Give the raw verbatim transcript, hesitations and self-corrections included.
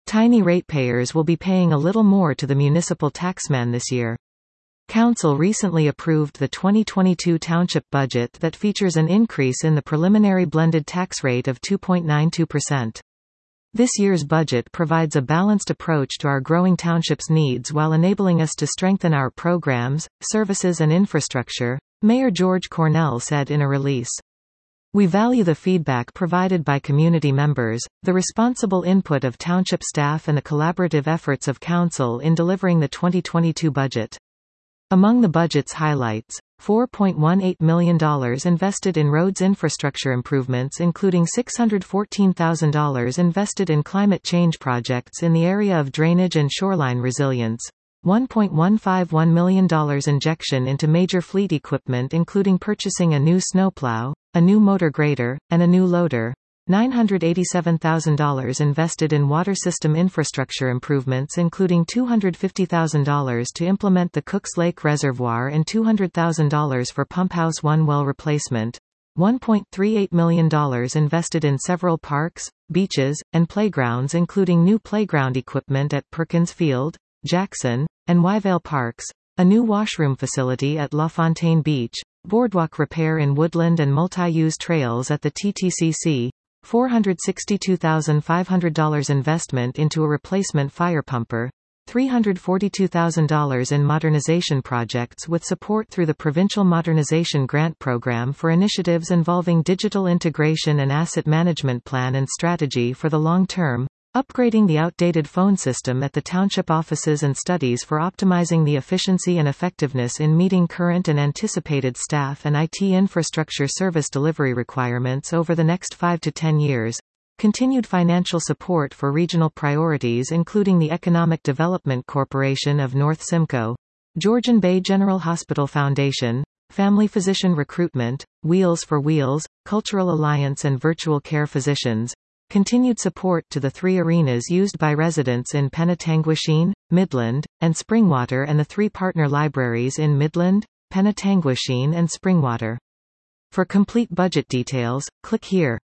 Tiny ratepayers will be paying a little more to the municipal taxman this year. Council recently approved the twenty twenty-two township budget that features an increase in the preliminary blended tax rate of two point nine two percent. This year's budget provides a balanced approach to our growing township's needs while enabling us to strengthen our programs, services and infrastructure, Mayor George Cornell said in a release. We value the feedback provided by community members, the responsible input of township staff and the collaborative efforts of council in delivering the twenty twenty-two budget. Among the budget's highlights, four point one eight million dollars invested in roads infrastructure improvements including six hundred fourteen thousand dollars invested in climate change projects in the area of drainage and shoreline resilience, one point one five one million dollars injection into major fleet equipment including purchasing a new snowplow, a new motor grader, and a new loader, nine hundred eighty-seven thousand dollars invested in water system infrastructure improvements including two hundred fifty thousand dollars to implement the Cooks Lake Reservoir and two hundred thousand dollars for Pump House one well replacement, one point three eight million dollars invested in several parks, beaches, and playgrounds including new playground equipment at Perkins Field, Jackson, and Wyvale Parks, a new washroom facility at La Fontaine Beach, boardwalk repair in Woodland and multi-use trails at the T T C C, four hundred sixty-two thousand five hundred dollars investment into a replacement fire pumper, three hundred forty-two thousand dollars in modernization projects with support through the Provincial Modernization Grant Program for initiatives involving digital integration and asset management plan and strategy for the long term, upgrading the outdated phone system at the township offices and studies for optimizing the efficiency and effectiveness in meeting current and anticipated staff and I T infrastructure service delivery requirements over the next five to ten years, continued financial support for regional priorities including the Economic Development Corporation of North Simcoe, Georgian Bay General Hospital Foundation, Family Physician Recruitment, Wheels for Wheels, Cultural Alliance and Virtual Care Physicians, continued support to the three arenas used by residents in Penetanguishene, Midland, and Springwater and the three partner libraries in Midland, Penetanguishene and Springwater. For complete budget details, click here.